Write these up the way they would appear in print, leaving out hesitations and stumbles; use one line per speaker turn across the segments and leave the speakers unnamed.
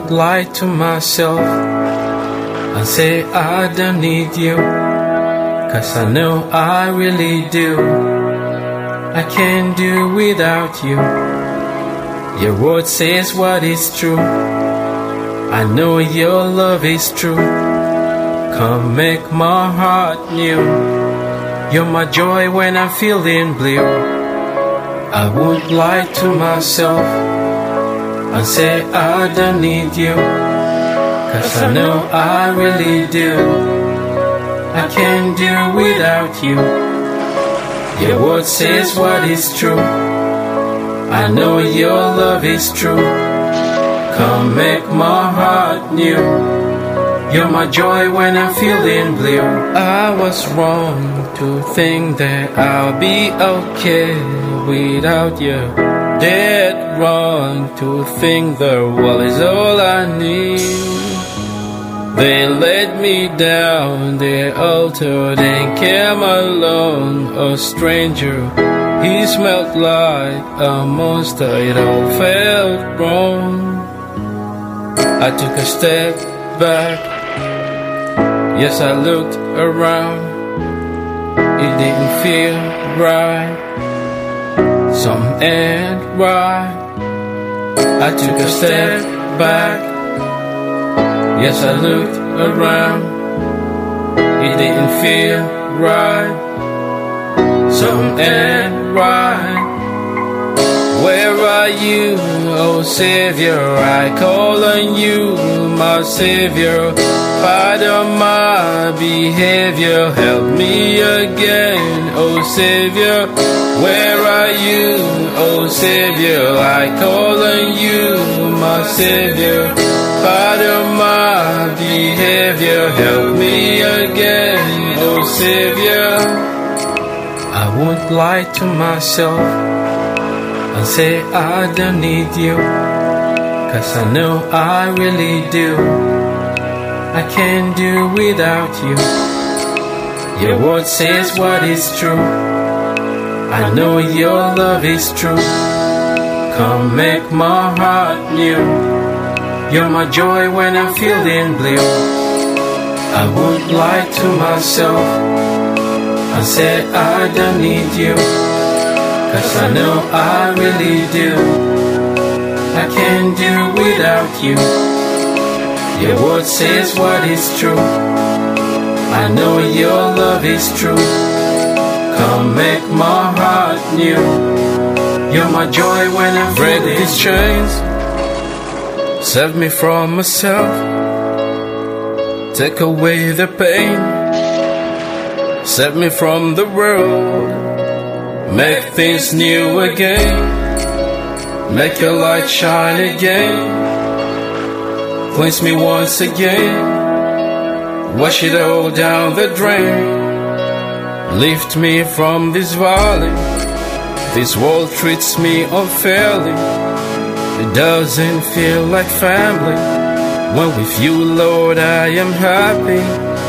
won't lie to myself and say I don't need you, 'cause I know I really do. I can't do without you. Your word says what is true. I know your love is true. Come make my heart new. You're my joy when I'm feeling blue. I won't lie to myself and say I don't need you, 'cause I know I really do. I can't do without you. Your word says what is true. I know your love is true. Come make my heart new. You're my joy when I'm feeling blue. I was wrong to think that I'll be okay without you. Dead wrong to think the world is all I need. They let me down, they altered and came along, a stranger. He smelled like a monster, it all felt wrong. I took a step back, yes, I looked around. It didn't feel right, something ain't right. I took a step back, yes, I looked around. It didn't feel right, something ain't right. Where are you, oh Savior? I call on you, my Savior. Pardon my behavior, help me again, oh Savior. Where are you, oh Savior? I call on you, my Savior. Pardon my behavior, help me again, oh Savior. I won't lie to myself and say I don't need you, 'cause I know I really do. I can't do without you. Your word says what is true. I know your love is true. Come make my heart new. You're my joy when I'm feeling blue. I won't lie to myself and say I don't need you, 'cause I know I really do. I can't do without you. Your word says what is true. I know your love is true. Come make my heart new. You're my joy when I'm break these chains. Save me from myself. Take away the pain. Save me from the world. Make things new again. Make your light shine again. Cleanse me once again. Wash it all down the drain. Lift me from this valley. This world treats me unfairly. It doesn't feel like family. When with you, Lord, I am happy.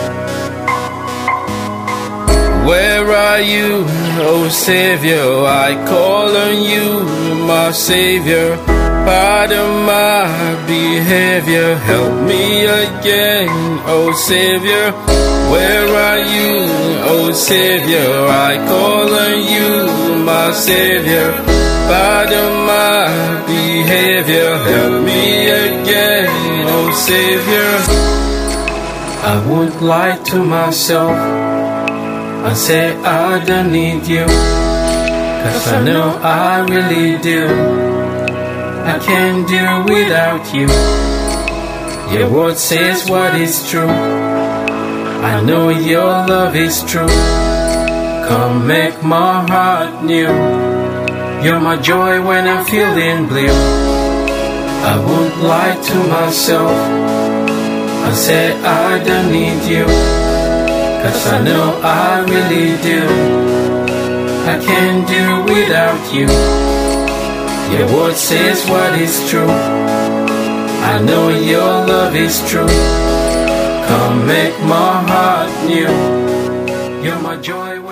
Where are you, oh Savior? I call on you, my Savior. Pardon my behavior, help me again, oh Savior. Where are you, oh Savior? I call on you, my Savior. Pardon my behavior, help me again, oh Savior. I won't lie to myself and say I don't need you, 'cause I know I really do. I can't do without you. Your word says what is true. I know your love is true. Come make my heart new. You're my joy when I'm feeling blue. I won't lie to myself and say I don't need you, 'cause I know I really do. I can't do without you. Your word says what is true. I know your love is true. Come make my heart new. You're my joy.